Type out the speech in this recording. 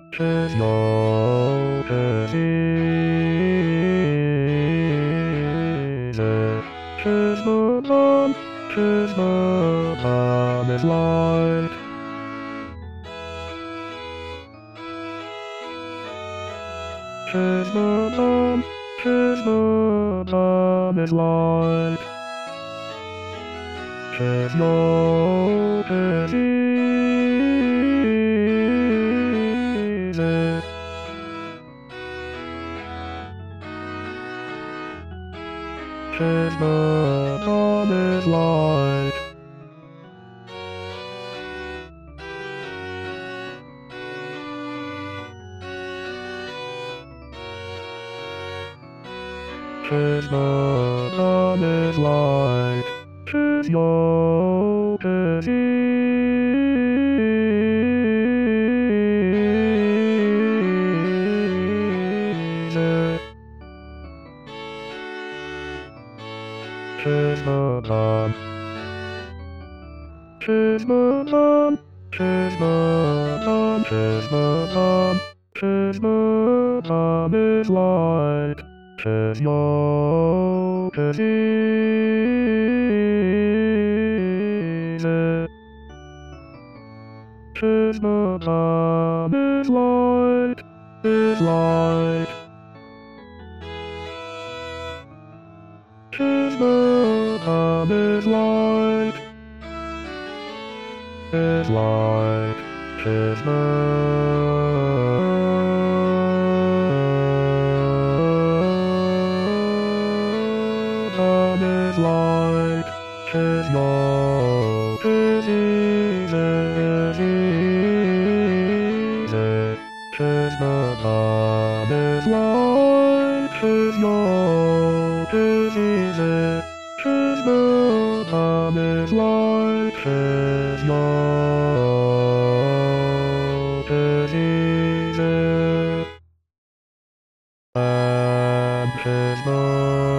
'tis your disease. 'Tis the dawn, 'tis the promised light. 'Tis the dawn, 'tis the promised light. 'Tis your disease. 'Tis the promised light. Tis the promised light. 'Tis your disease. 'Tis the dawn. 'Tis the dawn. 'Tis the dawn. 'Tis the dawn. 'Tis the promised light. 'Tis your disease. 'Tis the promised light. Is light. 'Tis the promised light. Is light. 'Tis the promised light. 'Tis your disease. 'Tis the promised light. 'Tis your disease. 'Tis the promised light. 'Tis your disease. And 'tis the